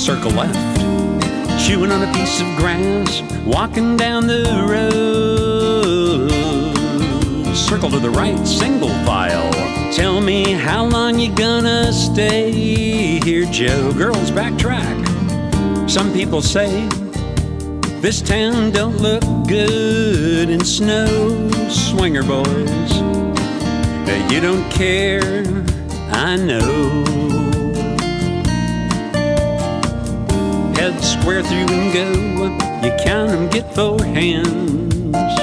circle left. Chewing on a piece of grass, walking down the road. Circle to the right, single file. Tell me how long you gonna stay here, Joe. Girls, backtrack. Some people say this town don't look good in snow. Swinger boys, you don't care, I know. Head square through and go, you count 'em, get 4 hands.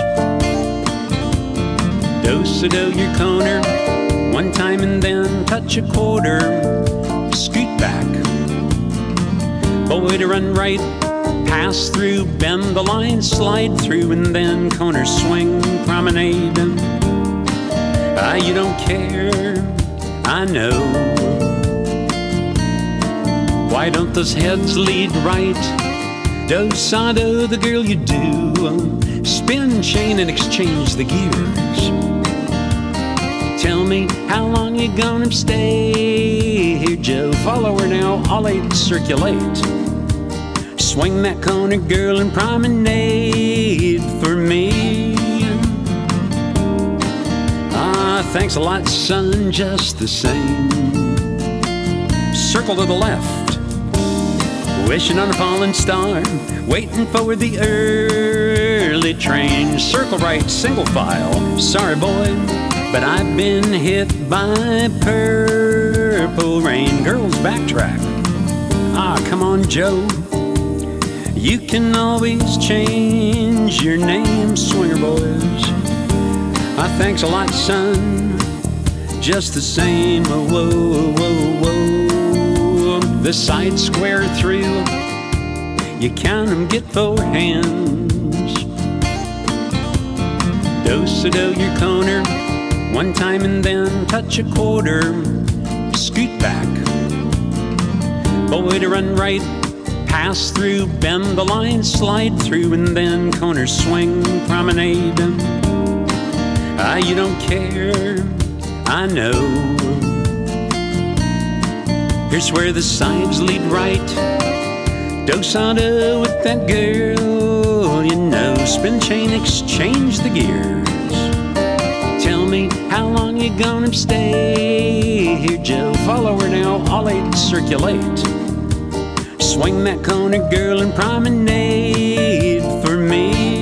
Do-so-do your corner, 1 time and then touch a quarter. Scoot back, boy to run right, pass through, bend the line, slide through, and then corner swing, promenade. You don't care, I know. Why don't those heads lead right? Do-sa-do, the girl you do. Spin, chain, and exchange the gears. Tell me how long you gonna stay here, Joe. Follow her now, all 8 circulate. Swing that corner, girl, and promenade for me. Thanks a lot, son, just the same. Circle to the left, wishing on a fallen star, waiting for the early train. Circle right, single file. Sorry, boy, but I've been hit by purple rain. Girls, backtrack. Come on, Joe. You can always change your name, swinger boys. Thanks a lot, son, just the same. Whoa, whoa, whoa. The side square through, you count 'em, get 4 hands. Do-so-do your corner, 1 time and then touch a quarter. Scoot back, boy to run right, pass through, bend the line, slide through, and then corner swing, promenade. You don't care, I know. Here's where the sides lead right. Do-sa-do with that girl, you know. Spin, chain, exchange the gears. Tell me how long you gonna stay here, Joe. Follow her now, all 8 circulate. Swing that corner, girl, and promenade for me.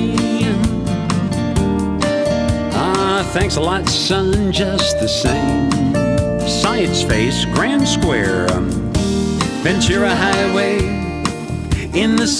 Thanks a lot, son, just the same. Science face, Grand Square, Ventura Highway, in the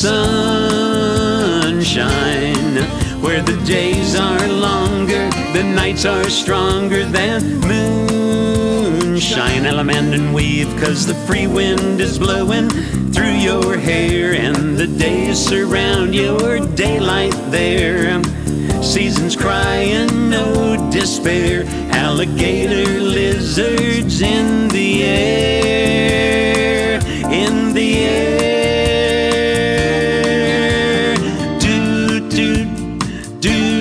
sunshine, where the days are longer, the nights are stronger than moonshine. Element and weave, 'cause the free wind is blowing through your hair, and the days surround your daylight there. Seasons crying, no despair. Alligator lizards in the air, in the air. Do, do, do.